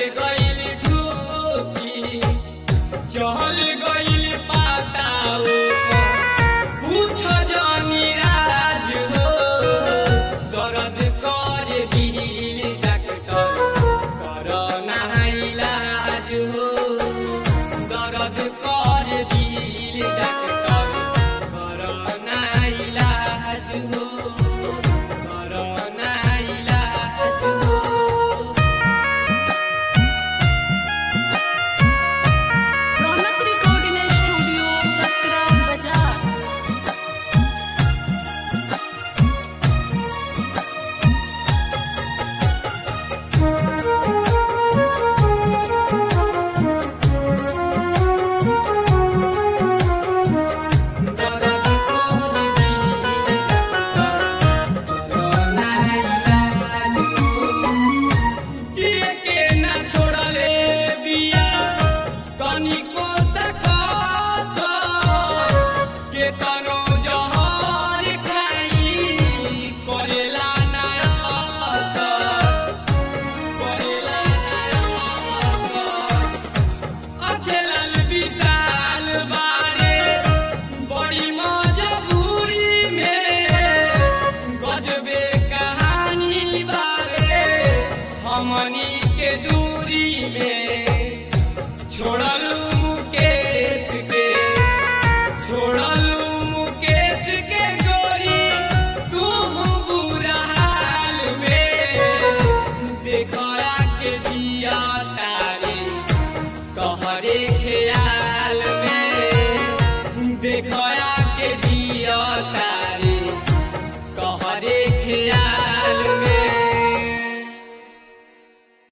गइल ढूकी चल गइल पाताओ पूछ जानी राज हो दर्द कर दिल डॉक्टर करना इलाज हो दर्द कर दिल डॉक्टर करना इलाज हो करना इलाज हो। रौनक रिकॉर्डिंग स्टूडियो सकरा बाजार। हमनी के दूरी में छोड़लू मुकेश के छोड़लू मुकेश के गोरी तू बुरा हाल में देखा के जिया तारे तोहरे ख्याल में देखा के जिया तारे तोहरे ख्याल में।